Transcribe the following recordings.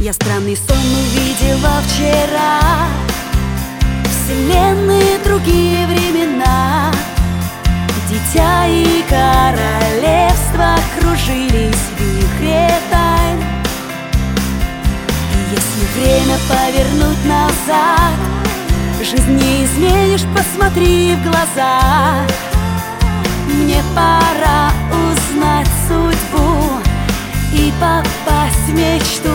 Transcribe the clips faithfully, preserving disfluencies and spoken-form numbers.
Я странный сон увидела вчера, вселенные, другие времена. Дитя и королевство кружились в вихре тайн. И если время повернуть назад, жизнь не изменишь, посмотри в глаза. Мне пора узнать судьбу и попасть в мечту.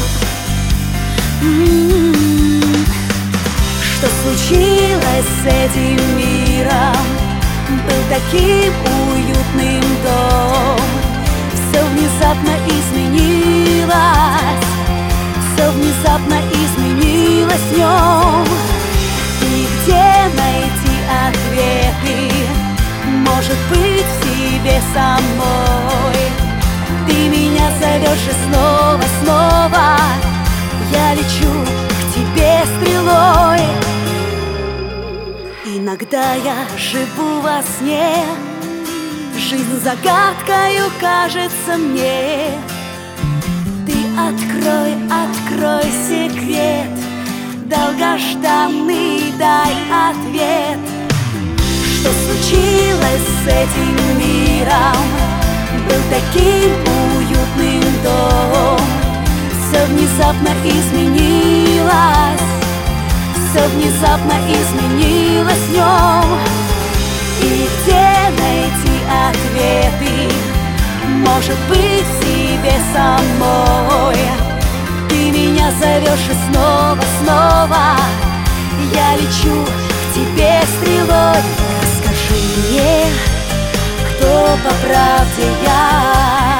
М-м-м. Что случилось с этим миром? Был таким уютным дом. Все внезапно изменилось, все внезапно изменилось в нем. И где найти ответы? Может быть, в себе самой. Ты меня зовешь и снова, снова я лечу к тебе стрелой. Иногда я живу во сне, жизнь загадкою кажется мне. Ты открой, открой секрет, долгожданный дай ответ. Что случилось с этим миром? Был таким уютным дом. Все внезапно изменилось, все внезапно изменилось в нем. И где найти ответы? Может быть, в себе самой. Ты меня зовешь и снова, снова я лечу к тебе стрелой. Расскажи мне, кто по правде я?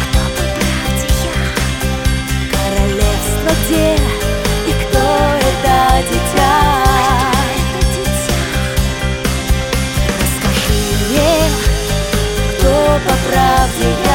Королевство где? И кто это дитя? Расскажи мне, кто по правде я?